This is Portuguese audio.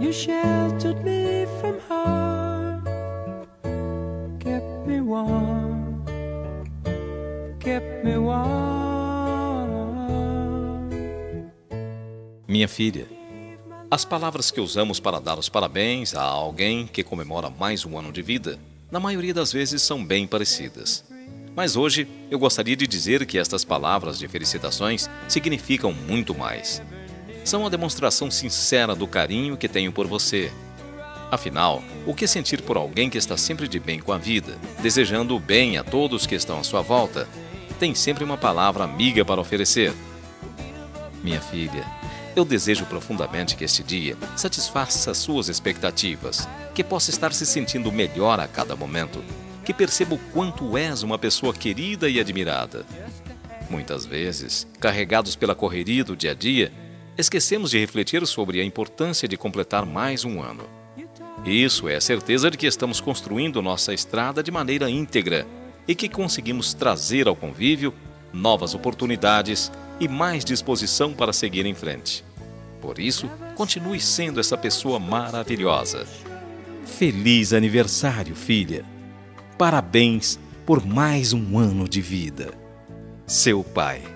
You sheltered me from harm, kept me warm, kept me warm. Minha filha, as palavras que usamos para dar os parabéns a alguém que comemora mais um ano de vida, na maioria das vezes são bem parecidas. Mas hoje eu gostaria de dizer que estas palavras de felicitações significam muito mais. São a demonstração sincera do carinho que tenho por você. Afinal, o que sentir por alguém que está sempre de bem com a vida, desejando o bem a todos que estão à sua volta, tem sempre uma palavra amiga para oferecer? Minha filha, eu desejo profundamente que este dia satisfaça suas expectativas, que possa estar se sentindo melhor a cada momento, que perceba o quanto és uma pessoa querida e admirada. Muitas vezes, carregados pela correria do dia a dia, esquecemos de refletir sobre a importância de completar mais um ano. Isso é a certeza de que estamos construindo nossa estrada de maneira íntegra e que conseguimos trazer ao convívio novas oportunidades e mais disposição para seguir em frente. Por isso, continue sendo essa pessoa maravilhosa. Feliz aniversário, filha! Parabéns por mais um ano de vida. Seu pai.